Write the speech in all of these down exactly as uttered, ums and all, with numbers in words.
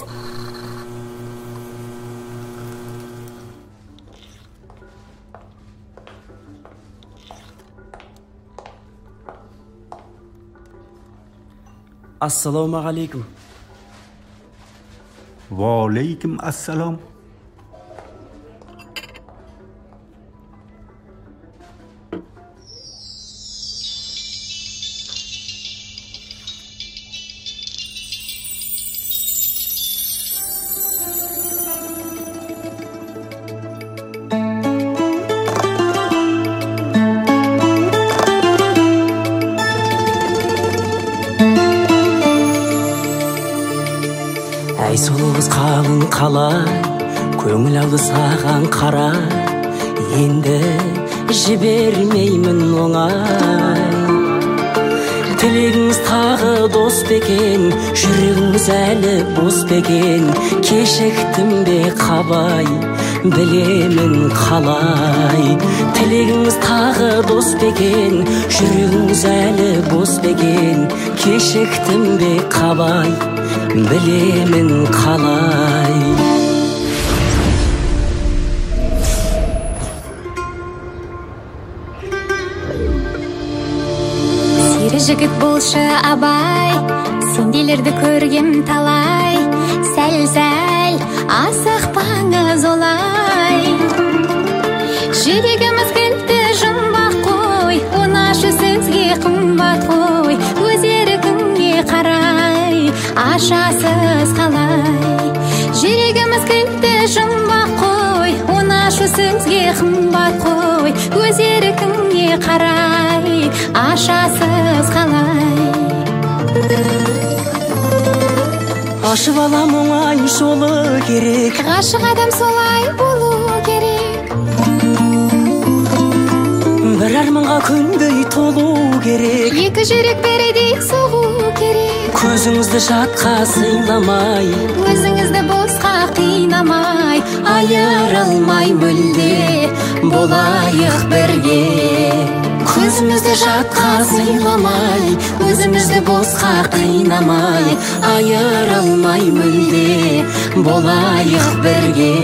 Assalomu alaykum. Va alaykum assalom. Ай сұлуыз қалың қалай, көңіл алды саған қарай, енді жібермеймін оңай. Тілегіңіз тағы дос бекен, жүрегіңіз әлі бос бекен, кешіктім бе қабай, білемін қалай. Тілегіңіз тағы дос бекен, жүрегіңіз әлі бос бекен, кешіктім бе қабай, білемін қалай. Сері жігіт болшы абай, сенделерді көргем талай, сәл-сәл асықпаңыз олай. Жүрегіміз кілтті жұмбақ қой, онашы сөзге қымбат қой, өз еркіңе қарай ашасыз қалай. Жүрегіміз кілтті жұмбақ қой, онашы сөзге қымбат қой, өз еркіңе қарай ашасыз қалай. Ашып алам оңай жолы керек, ғашық адам солай болу керек. Бір арманға күндей толу керек, Екі жүрек бірдей соғу керек. көзіңізді жатқа сыйламай, Өзіңізді босқа қинамай, айырылмай мүлде болайық бірге. Көзімізді жатқа сыйламай, өзімізді босқа қинамай, айырылмай мүлде болайық бірге.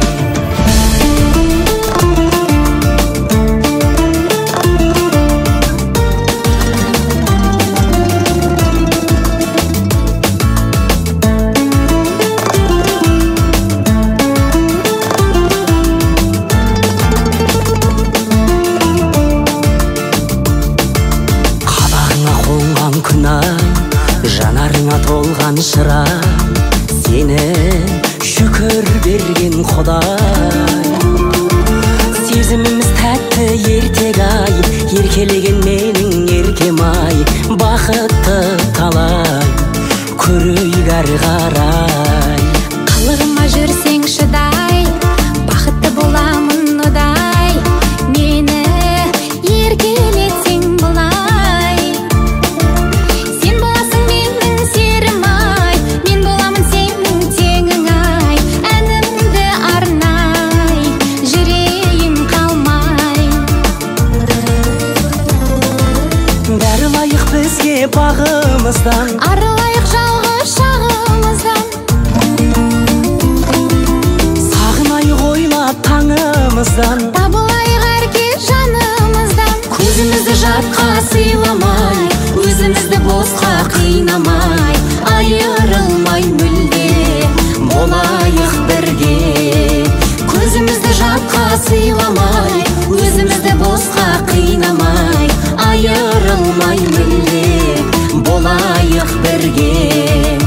Жанарыңа толған шырай, сені шүкір берген Құдай. Сезіміміз тәтті ертек-ай, еркелеген менің еркем-ай, бақытты талай, көрейік әрі қарай. Қалығыма жүрсең шыдай, бақытты боламын одай, мені еркелетсең бұлай. Бағымыздан арылайық жалғыз шағымыздан, сағынайық ойлап таңымыздан, табылайық әркез жанымыздан. Көзімізді жатқа сыйламай, өзімізді босқа қинамай, айырылмай мүлде болайық бірге. Көзімізді жатқа сыйламай, өзімізді босқа қинамай, айырылмай мүлде болайық бірге.